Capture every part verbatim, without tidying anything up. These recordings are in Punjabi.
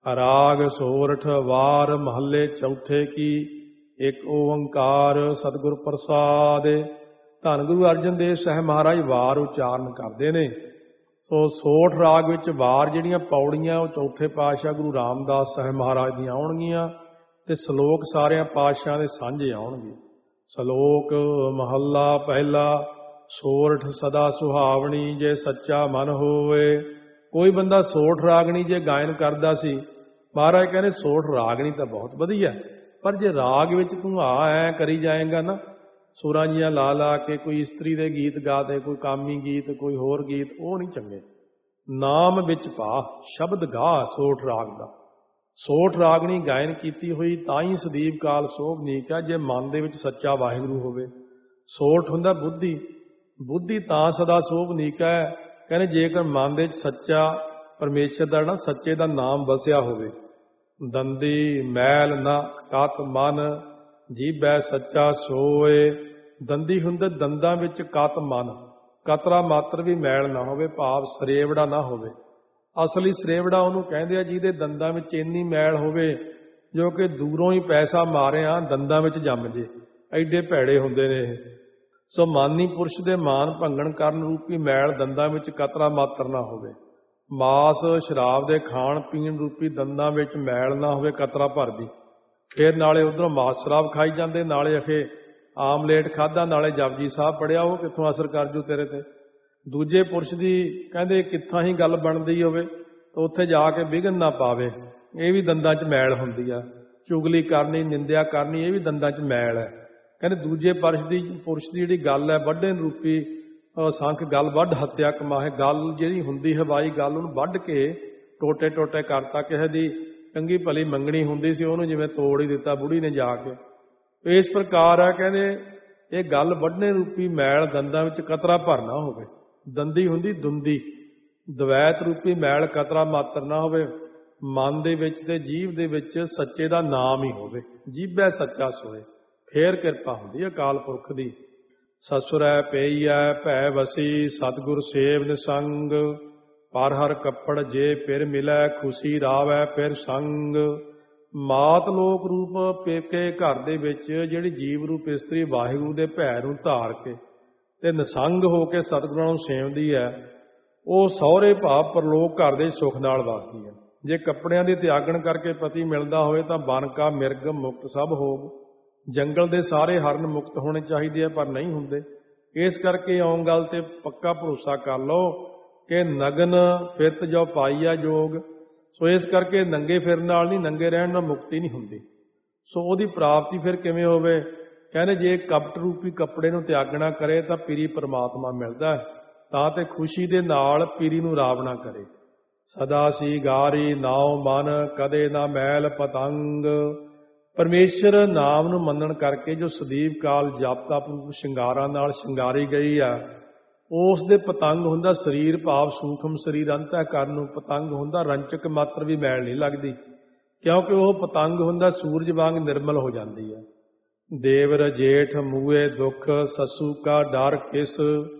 ਰਾਗ ਸੋਰਠ ਵਾਰ ਮਹੱਲੇ ਚੌਥੇ ਕੀ ਇੱਕ ਓੰਕਾਰ ਸਤਿਗੁਰ ਪ੍ਰਸਾਦ। ਧੰਨ ਗੁਰੂ ਅਰਜਨ ਦੇਵ ਸਾਹਿਬ ਮਹਾਰਾਜ ਵਾਰ ਉਚਾਰਨ ਕਰਦੇ ਨੇ। ਸੋ ਸੋਠ ਰਾਗ ਵਿੱਚ ਵਾਰ ਜਿਹੜੀਆਂ ਪੌੜੀਆਂ ਉਹ ਚੌਥੇ ਪਾਤਸ਼ਾਹ ਗੁਰੂ ਰਾਮਦਾਸ ਸਾਹਿਬ ਮਹਾਰਾਜ ਦੀਆਂ ਆਉਣਗੀਆਂ ਤੇ ਸ਼ਲੋਕ ਸਾਰਿਆਂ ਪਾਤਸ਼ਾਹਾਂ ਦੇ ਸਾਂਝੇ ਆਉਣਗੇ। ਸ਼ਲੋਕ ਮਹੱਲਾ ਪਹਿਲਾ। ਸੋਰਠ ਸਦਾ ਸੁਹਾਵਣੀ ਜੇ ਸੱਚਾ ਮਨ ਹੋਵੇ। ਕੋਈ ਬੰਦਾ ਸੋਠ ਰਾਗਣੀ ਜੇ ਗਾਇਨ ਕਰਦਾ ਸੀ, ਮਹਾਰਾਜ ਕਹਿੰਦੇ ਸੋਠ ਰਾਗਣੀ ਤਾਂ ਬਹੁਤ ਵਧੀਆ, ਪਰ ਜੇ ਰਾਗ ਵਿੱਚ ਤੂੰ ਆ ਐ ਕਰੀ ਜਾਏਗਾ ਨਾ, ਸੁਰਾਂ ਜੀਆਂ ਲਾ ਲਾ ਕੇ ਕੋਈ ਇਸਤਰੀ ਦੇ ਗੀਤ ਗਾ ਦੇ, ਕੋਈ ਕਾਮੀ ਗੀਤ, ਕੋਈ ਹੋਰ ਗੀਤ, ਉਹ ਨਹੀਂ ਚੰਗੇ। ਨਾਮ ਵਿੱਚ ਪਾ ਸ਼ਬਦ ਗਾ ਸੋਠ ਰਾਗ ਦਾ। ਸੋਠ ਰਾਗਣੀ ਗਾਇਨ ਕੀਤੀ ਹੋਈ ਤਾਂ ਹੀ ਸਦੀਵ ਕਾਲ ਸੋਭਨੀਕ ਹੈ ਜੇ ਮਨ ਦੇ ਵਿੱਚ ਸੱਚਾ ਵਾਹਿਗੁਰੂ ਹੋਵੇ। ਸੋਠ ਹੁੰਦਾ ਬੁੱਧੀ, ਬੁੱਧੀ ਤਾਂ ਸਦਾ ਸੋਭਨੀਕ ਹੈ। ਕਹਿੰਦੇ ਜੇਕਰ ਮਨ ਦੇ ਵਿੱਚ ਸੱਚਾ ਪਰਮੇਸ਼ਰ ਦਾ ਨਾ ਸੱਚੇ ਦਾ ਨਾਮ ਵਸਿਆ ਹੋਵੇ। ਦੰਦੀ ਮੈਲ ਨਾ ਕਤ ਮਨ ਜੀਭੈ ਸੱਚਾ ਸੋਏ। ਦੰਦੀ ਹੁੰਦੇ ਦੰਦਾਂ ਵਿੱਚ ਕਤ ਮਨ, ਕਤਰਾ ਮਾਤਰ ਵੀ ਮੈਲ ਨਾ ਹੋਵੇ, ਭਾਵ ਸਰੇਵੜਾ ਨਾ ਹੋਵੇ। ਅਸਲੀ ਸਰੇਵੜਾ ਉਹਨੂੰ ਕਹਿੰਦੇ ਆ ਜਿਹਦੇ ਦੰਦਾਂ ਵਿੱਚ ਇੰਨੀ ਮੈਲ ਹੋਵੇ ਜੋ ਕਿ ਦੂਰੋਂ ਹੀ ਪੈਸਾ ਮਾਰਿਆ ਦੰਦਾਂ ਵਿੱਚ ਜੰਮ ਜੇ, ਐਡੇ ਭੈੜੇ ਹੁੰਦੇ ਨੇ ਇਹ। ਸੋ ਮਾਨੀ ਪੁਰਸ਼ ਦੇ ਮਾਨ ਭੰਗਣ ਕਰਨ ਰੂਪੀ ਮੈਲ ਦੰਦਾਂ ਵਿੱਚ ਕਤਰਾ ਮਾਤਰ ਨਾ ਹੋਵੇ। ਮਾਸ ਸ਼ਰਾਬ ਦੇ ਖਾਣ ਪੀਣ ਰੂਪੀ ਦੰਦਾਂ ਵਿੱਚ ਮੈਲ ਨਾ ਹੋਵੇ ਕਤਰਾ ਭਰਦੀ। ਫਿਰ ਨਾਲੇ ਉਧਰੋਂ ਮਾਸ ਸ਼ਰਾਬ ਖਾਈ ਜਾਂਦੇ, ਨਾਲੇ ਅਖੇ ਆਮਲੇਟ ਖਾਧਾ, ਨਾਲੇ ਜਪਜੀ ਸਾਹਿਬ ਪੜਿਆ, ਉਹ ਕਿੱਥੋਂ ਅਸਰ ਕਰ ਜੂ ਤੇਰੇ ਤੇ। ਦੂਜੇ ਪੁਰਸ਼ ਦੀ ਕਹਿੰਦੇ ਕਿੱਥਾਂ ਹੀ ਗੱਲ ਬਣਦੀ ਹੋਵੇ ਤਾਂ ਉੱਥੇ ਜਾ ਕੇ ਵਿਘਨ ਨਾ ਪਾਵੇ, ਇਹ ਵੀ ਦੰਦਾਂ 'ਚ ਮੈਲ ਹੁੰਦੀ ਆ। ਚੁਗਲੀ ਕਰਨੀ, ਨਿੰਦਿਆ ਕਰਨੀ, ਇਹ ਵੀ ਦੰਦਾਂ 'ਚ ਮੈਲ ਹੈ। ਕਹਿੰਦੇ ਦੂਜੇ ਪੁਰਸ਼ ਦੀ ਪੁਰਸ਼ ਦੀ ਜਿਹੜੀ ਗੱਲ ਹੈ ਵੱਢਣ ਰੂਪੀ ਸੰਖ ਗੱਲ ਵੱਢ ਹੱਤਿਆ ਕਮਾਹੇ, ਗੱਲ ਜਿਹੜੀ ਹੁੰਦੀ ਹਵਾਈ ਗੱਲ ਉਹਨੂੰ ਵੱਢ ਕੇ ਟੋਟੇ ਟੋਟੇ ਕਰਤਾ। ਕਿਸੇ ਦੀ ਚੰਗੀ ਭਲੀ ਮੰਗਣੀ ਹੁੰਦੀ ਸੀ ਉਹਨੂੰ ਜਿਵੇਂ ਤੋੜ ਹੀ ਦਿੱਤਾ ਬੁੜੀ ਨੇ ਜਾ ਕੇ। ਇਸ ਪ੍ਰਕਾਰ ਹੈ ਕਹਿੰਦੇ ਇਹ ਗੱਲ ਵੱਢਣੇ ਰੂਪੀ ਮੈਲ ਦੰਦਾਂ ਵਿੱਚ ਕਤਰਾ ਭਰਨਾ ਹੋਵੇ। ਦੰਦੀ ਹੁੰਦੀ ਦੁੰਦੀ, ਦਵੈਤ ਰੂਪੀ ਮੈਲ ਕਤਰਾ ਮਾਤਰ ਨਾ ਹੋਵੇ। ਮਨ ਦੇ ਵਿੱਚ ਤੇ ਜੀਭ ਦੇ ਵਿੱਚ ਸੱਚੇ ਦਾ ਨਾਮ ਹੀ ਹੋਵੇ। ਜੀਭੈ ਸੱਚਾ ਸੋਏ, ਫੇਰ ਕਿਰਪਾ ਹੁੰਦੀ ਅਕਾਲ ਪੁਰਖ ਦੀ। ਸਸੁਰੈ ਪਈਐ ਭੈ ਵਸੀ ਸਤਿਗੁਰ ਸੇਵ ਨਿਸੰਗ। ਪਰ ਹਰ ਕੱਪੜ ਜੇ ਫਿਰ ਮਿਲੈ ਖੁਸ਼ੀ ਰਾਵੈ ਫਿਰ ਸੰਗ। ਮਾਤ ਲੋਕ ਰੂਪ ਪੇਕੇ ਘਰ ਦੇ ਵਿੱਚ ਜਿਹੜੀ ਜੀਵ ਰੂਪ ਇਸਤਰੀ ਵਾਹਿਗੁਰੂ ਦੇ ਭੈ ਨੂੰ ਧਾਰ ਕੇ ਤੇ ਨਿਸੰਗ ਹੋ ਕੇ ਸਤਿਗੁਰਾਂ ਨੂੰ ਸੇਵਦੀ ਹੈ, ਉਹ ਸਹੁਰੇ ਭਾਵ ਪਰਲੋਕ ਘਰ ਦੇ ਸੁੱਖ ਨਾਲ ਵਸਦੀ ਹੈ। ਜੇ ਕੱਪੜਿਆਂ ਦੀ ਤਿਆਗਣ ਕਰਕੇ ਪਤੀ ਮਿਲਦਾ ਹੋਵੇ ਤਾਂ ਬਨਕਾ ਮਿਰਗ ਮੁਕਤ ਸਭ ਹੋਗ। ਜੰਗਲ ਦੇ ਸਾਰੇ ਹਰਨ ਮੁਕਤ ਹੋਣੇ ਚਾਹੀਦੇ ਆ, ਪਰ ਨਹੀਂ ਹੁੰਦੇ। ਇਸ ਕਰਕੇ ਆਉਂ ਗੱਲ ਤੇ ਪੱਕਾ ਭਰੋਸਾ ਕਰ ਲਓ ਕਿ ਨਗਨ ਫਿਰਤ ਜੋ ਪਾਈਆ ਜੋਗ। ਸੋ ਇਸ ਕਰਕੇ ਨੰਗੇ ਫਿਰਨ ਨਾਲ ਨਹੀਂ, ਨੰਗੇ ਰਹਿਣ ਨਾਲ ਮੁਕਤੀ ਨਹੀਂ ਹੁੰਦੀ। ਸੋ ਉਹਦੀ ਪ੍ਰਾਪਤੀ ਫਿਰ ਕਿਵੇਂ ਹੋਵੇ? ਕਹਿੰਦੇ ਜੇ ਕਪਟ ਰੂਪੀ ਕੱਪੜੇ ਨੂੰ ਤਿਆਗਣਾ ਕਰੇ ਤਾਂ ਪੀਰੀ ਪਰਮਾਤਮਾ ਮਿਲਦਾ, ਤਾਂ ਤੇ ਖੁਸ਼ੀ ਦੇ ਨਾਲ ਪੀਰੀ ਨੂੰ ਰਾਵਣਾ ਕਰੇ। ਸਦਾ ਸੀ ਗਾਰੀ ਨਾਉ ਮਨ ਕਦੇ ਨਾ ਮੈਲ ਪਤੰਗ। ਪਰਮੇਸ਼ਰ ਨਾਮ ਨੂੰ ਮੰਨਣ ਕਰਕੇ ਜੋ ਸਦੀਵ ਕਾਲ ਜਾਪਤਾ ਸ਼ਿੰਗਾਰਾਂ ਨਾਲ ਸ਼ਿੰਗਾਰੀ ਗਈ ਆ, ਉਸ ਦੇ ਪਤੰਗ ਹੁੰਦਾ ਸਰੀਰ ਭਾਵ ਸੂਖਮ ਸਰੀਰ ਅੰਤःਕਰਨ ਨੂੰ। ਪਤੰਗ ਹੁੰਦਾ ਰੰਚਕ ਮਾਤਰ ਵੀ ਮੈਲ ਨਹੀਂ ਲੱਗਦੀ, ਕਿਉਂਕਿ ਉਹ ਪਤੰਗ ਹੁੰਦਾ ਸੂਰਜ ਵਾਂਗ ਨਿਰਮਲ ਹੋ ਜਾਂਦੀ ਹੈ। ਦੇਵਰ ਜੇਠ ਮੂਏ ਦੁੱਖ ਸਸੂ ਕਾ ਡਰ ਕਿਸ।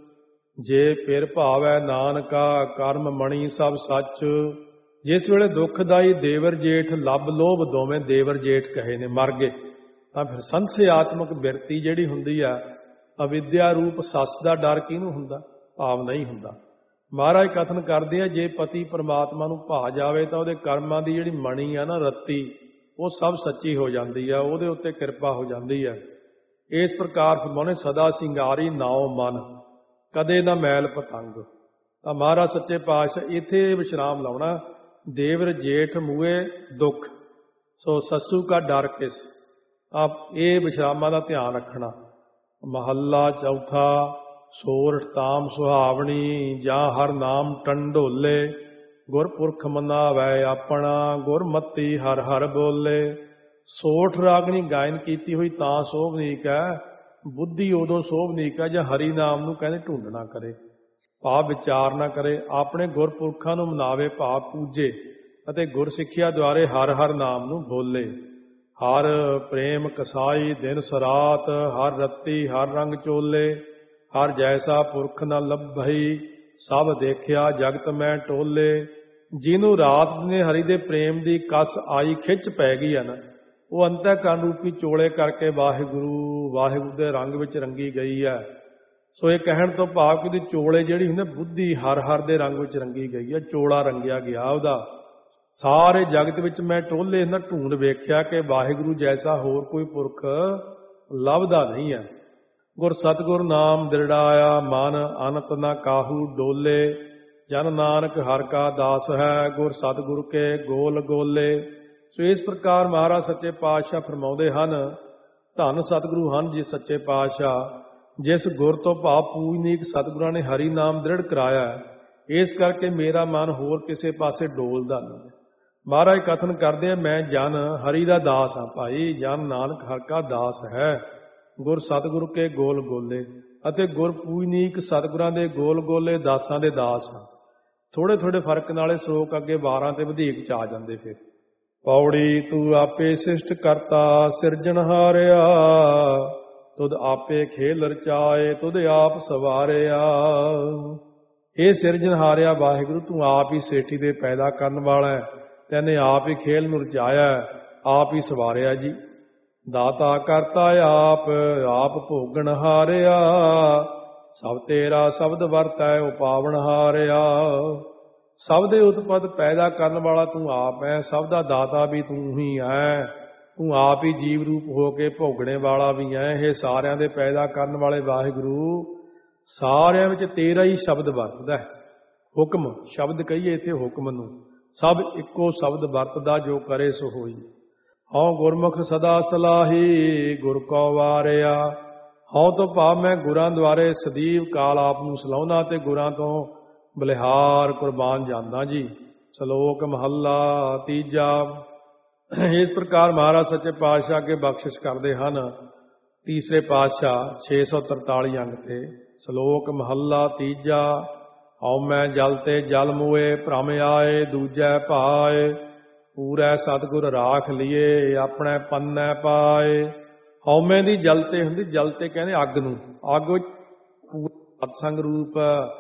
ਜੇ ਫਿਰ ਭਾਵੈ ਨਾਨਕਾ ਕਰਮ ਮਣੀ ਸਭ ਸੱਚ। ਜਿਸ ਵੇਲੇ ਦੁੱਖਦਾਈ ਦੇਵਰ ਜੇਠ ਲੱਭ ਲੋਭ ਦੋਵੇਂ ਦੇਵਰ ਜੇਠ ਕਹੇ ਨੇ ਮਰ ਗਏ, ਤਾਂ ਫਿਰ ਸੰਸ਼ਯਾਤਮਕ ਬਿਰਤੀ ਜਿਹੜੀ ਹੁੰਦੀ ਆ, ਅਵਿਦਿਆ ਰੂਪ ਸੱਸ ਦਾ ਡਰ ਕਿਹਨੂੰ ਹੁੰਦਾ? ਭਾਵ ਨਹੀਂ ਹੁੰਦਾ। ਮਹਾਰਾਜ ਕਥਨ ਕਰਦੇ ਆ ਜੇ ਪਤੀ ਪਰਮਾਤਮਾ ਨੂੰ ਭਾ ਜਾਵੇ ਤਾਂ ਉਹਦੇ ਕਰਮਾਂ ਦੀ ਜਿਹੜੀ ਮਣੀ ਆ ਨਾ ਰੱਤੀ, ਉਹ ਸਭ ਸੱਚੀ ਹੋ ਜਾਂਦੀ ਆ, ਉਹਦੇ ਉੱਤੇ ਕਿਰਪਾ ਹੋ ਜਾਂਦੀ ਆ। ਇਸ ਪ੍ਰਕਾਰ ਫਰਮਾਉਣੇ ਸਦਾ ਸਿੰਗਾਰੀ ਨਾਉ ਮਨ ਕਦੇ ਨਾ ਮੈਲ ਪਤੰਗ। ਤਾਂ ਮਹਾਰਾਜ ਸੱਚੇ ਪਾਤਸ਼ਾਹ ਇੱਥੇ ਵਿਸ਼ਰਾਮ ਲਾਉਣਾ। ਦੇਵਰ ਜੇਠ ਮੂਏ ਦੁੱਖ ਸੋ ਸੱਸੂ ਕਾ ਡਰ ਕਿਸ। ਆਪ ਇਹ ਵਿਸ਼ਰਾਮਾਂ ਦਾ ਧਿਆਨ ਰੱਖਣਾ। ਮਹੱਲਾ ਚੌਥਾ। ਸੋਰਠ ਤਾਮ ਸੁਹਾਵਣੀ ਜਾਂ ਹਰ ਨਾਮ ਟੰਡੋਲੇ। ਗੁਰਪੁਰਖ ਮਨਾਵੈ ਆਪਣਾ ਗੁਰਮਤੀ ਹਰ ਹਰ ਬੋਲੇ। ਸੋਠ ਰਾਗਣੀ ਗਾਇਨ ਕੀਤੀ ਹੋਈ ਤਾਂ ਸੋਭਨੀਕ ਹੈ, ਬੁੱਧੀ ਉਦੋਂ ਸੋਭਨੀਕ ਹੈ ਜਾਂ ਹਰੀ ਨਾਮ ਨੂੰ ਕਹਿੰਦੇ ਢੂੰਡਣਾ ਕਰੇ, ਭਾਵ ਵਿਚਾਰ ਨਾ ਕਰੇ। ਆਪਣੇ ਗੁਰਪੁਰਖਾਂ ਨੂੰ ਮਨਾਵੇ ਭਾਵ ਪੂਜੇ ਅਤੇ ਗੁਰ ਸਿੱਖਿਆ ਦੁਆਰੇ ਹਰ ਹਰ ਨਾਮ ਨੂੰ ਬੋਲੇ। ਹਰ ਪ੍ਰੇਮ ਕਸਾਈ ਦਿਨ ਸਰਾਤ ਹਰ ਰੱਤੀ ਹਰ ਰੰਗ ਚੋਲੇ। ਹਰ ਜੈਸਾ ਪੁਰਖ ਨ ਲੱਭਈ ਸਭ ਦੇਖਿਆ ਜਗਤ ਮੈਂ ਟੋਲੇ। ਜਿਹਨੂੰ ਰਾਤ ਨੇ ਹਰੀ ਦੇ ਪ੍ਰੇਮ ਦੀ ਕਸ ਆਈ ਖਿੱਚ ਪੈ ਗਈ ਹੈ ਨਾ, ਉਹ ਅੰਤःਕਰਨ ਰੂਪੀ ਚੋਲੇ ਕਰਕੇ ਵਾਹਿਗੁਰੂ ਵਾਹਿਗੁਰੂ ਦੇ ਰੰਗ ਵਿੱਚ ਰੰਗੀ ਗਈ ਹੈ। ਸੋ ਇਹ ਕਹਿਣ ਤੋਂ ਭਾਵ ਕਿ ਉਹਦੀ ਚੋਲੇ ਜਿਹੜੀ ਹੁੰਦੀ ਬੁੱਧੀ ਹਰ ਹਰ ਦੇ ਰੰਗ ਵਿੱਚ ਰੰਗੀ ਗਈ ਹੈ, ਚੋਲਾ ਰੰਗਿਆ ਗਿਆ ਉਹਦਾ। ਸਾਰੇ ਜਗਤ ਵਿੱਚ ਮੈਂ ਟੋਲੇ ਨਾ ਢੂੰਡ ਵੇਖਿਆ ਕਿ ਵਾਹਿਗੁਰੂ ਜੈਸਾ ਹੋਰ ਕੋਈ ਪੁਰਖ ਲੱਭਦਾ ਨਹੀਂ ਹੈ। ਗੁਰ ਸਤਿਗੁਰ ਨਾਮ ਦਿਰੜਾਇਆ ਮਨ ਅਨੰਤ ਨਾ ਕਾਹੂ ਡੋਲੇ, ਜਨ ਨਾਨਕ ਹਰ ਕਾ ਦਾਸ ਹੈ ਗੁਰ ਸਤਿਗੁਰ ਕੇ ਗੋਲ ਗੋਲੇ। ਸੋ ਇਸ ਪ੍ਰਕਾਰ ਮਹਾਰਾਜ ਸੱਚੇ ਪਾਤਸ਼ਾਹ ਫਰਮਾਉਂਦੇ ਹਨ, ਧੰਨ ਸਤਿਗੁਰੂ ਹਨ ਜੀ ਸੱਚੇ ਪਾਤਸ਼ਾਹ, ਜਿਸ ਗੁਰ ਤੋਂ ਭਾਵ ਪੂਜਨੀਕ ਸਤਿਗੁਰਾਂ ਨੇ ਹਰੀ ਨਾਮ ਦ੍ਰਿੜ ਕਰਾਇਆ। ਇਸ ਕਰਕੇ ਮੇਰਾ ਮਨ ਹੋਰ ਕਿਸੇ ਪਾਸੇ ਡੋਲਦਾ ਨਹੀਂ। ਮਹਾਰਾਜ ਕਥਨ ਕਰਦੇ ਆ, ਮੈਂ ਜਨ ਹਰੀ ਦਾ ਦਾਸ ਹਾਂ ਭਾਈ, ਜਨ ਨਾਨਕ ਹਰ ਕਾ ਦਾਸ ਹੈ ਗੁਰ ਸਤਿਗੁਰ ਕੇ ਗੋਲ ਗੋਲੇ, ਅਤੇ ਗੁਰ ਪੂਜਨੀਕ ਸਤਿਗੁਰਾਂ ਦੇ ਗੋਲ ਗੋਲੇ ਦਾਸਾਂ ਦੇ ਦਾਸ ਹਾਂ। ਥੋੜੇ ਥੋੜੇ ਫਰਕ ਨਾਲੇ ਸ਼ਲੋਕ ਅੱਗੇ ਬਾਰਾਂ ਤੇ ਵਧੇਕ ਚ ਆ ਜਾਂਦੇ। ਫਿਰ ਪੌੜੀ ਤੂੰ ਆਪੇ ਸਿਸ਼ਟ ਕਰਤਾ ਸਿਰਜਣਹਾਰਿਆ, ਤੁਧ ਆਪੇ ਖੇਲ ਰਚਾਏ ਤੁਧ ਆਪ ਸਵਾਰਿਆ। ਇਹ ਸਿਰਜਣਹਾਰਿਆ ਵਾਹਿਗੁਰੂ, ਤੂੰ ਆਪ ਹੀ ਸੇਠੀ ਦੇ ਪੈਦਾ ਕਰਨ ਵਾਲਾ ਹੈ, ਤੈਨੇ ਆਪ ਹੀ ਖੇਲ ਨੂੰ ਰਚਾਇਆ, ਆਪ ਹੀ ਸਵਾਰਿਆ ਜੀ। ਦਾਤਾ ਕਰਤਾ ਆਪ ਆਪ ਭੋਗਣ ਹਾਰਿਆ, ਸਭ ਤੇਰਾ ਸ਼ਬਦ ਵਰਤੈ ਉਪਾਵਣ ਹਾਰਿਆ। ਸਭ ਦੇ ਉਤਪਤ ਪੈਦਾ ਕਰਨ ਵਾਲਾ ਤੂੰ ਆਪ ਹੈ, ਸਭ ਦਾ ਦਾਤਾ ਵੀ ਤੂੰ ਹੀ ਹੈ, ਤੂੰ ਆਪ ਹੀ ਜੀਵ ਰੂਪ ਹੋ ਕੇ ਭੋਗਣੇ ਵਾਲਾ ਵੀ ਹੈ। ਇਹ ਸਾਰਿਆਂ ਦੇ ਪੈਦਾ ਕਰਨ ਵਾਲੇ ਵਾਹਿਗੁਰੂ, ਸਾਰਿਆਂ ਵਿੱਚ ਤੇਰਾ ਹੀ ਸ਼ਬਦ ਵਰਤਦਾ ਹੈ। ਹੁਕਮ ਸ਼ਬਦ ਕਹੀਏ ਇੱਥੇ ਹੁਕਮ ਨੂੰ, ਸਭ ਇੱਕੋ ਸ਼ਬਦ ਵਰਤਦਾ, ਜੋ ਕਰੇ ਸੋ ਹੋਈ। ਹਉ ਗੁਰਮੁਖ ਸਦਾ ਸਲਾਹੀ ਗੁਰ ਕੋ ਵਾਰਿਆ। ਹਉ ਤੋਂ ਭਾਵ ਮੈਂ ਗੁਰਾਂ ਦੁਆਰੇ ਸਦੀਵ ਕਾਲ ਆਪ ਨੂੰ ਸਲਾਹੁਣਾ ਤੇ ਗੁਰਾਂ ਤੋਂ ਬਲਿਹਾਰ ਕੁਰਬਾਨ ਜਾਂਦਾ ਜੀ। ਸ਼ਲੋਕ ਮਹੱਲਾ ਤੀਜਾ। ਇਸ ਪ੍ਰਕਾਰ ਮਹਾਰਾਜ ਸੱਚੇ ਪਾਤਸ਼ਾਹ ਅੱਗੇ ਬਖਸ਼ਿਸ਼ ਕਰਦੇ ਹਨ ਤੀਸਰੇ ਪਾਤਸ਼ਾਹ ਛੇ ਸੌ ਤਰਤਾਲੀ ਅੰਗ ਤੇ। ਸ਼ਲੋਕ ਮਹੱਲਾ ਤੀਜਾ। ਹਉ ਮੈਂ ਜਲ ਤੇ ਜਲ ਮੂਏ ਭ੍ਰਮ ਆਏ ਦੂਜੈ ਭਾਏ, ਪੂਰੈ ਸਤਿਗੁਰ ਰਾਖ ਲੀਏ ਆਪਣੇ ਪੰਨੈ ਪਾਏ। ਹਉਮੈ ਦੀ ਜਲ ਤੇ ਹੁੰਦੀ, ਜਲ ਤੇ ਕਹਿੰਦੇ ਅੱਗ ਨੂੰ, ਅੱਗ ਵਿੱਚ ਸਤਸੰਗ ਰੂਪ